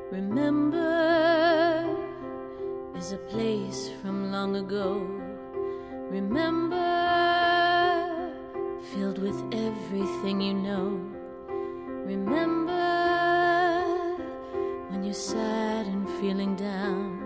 Remember is a place from long ago. Remember, filled with everything you know. Remember when you're sad and feeling down.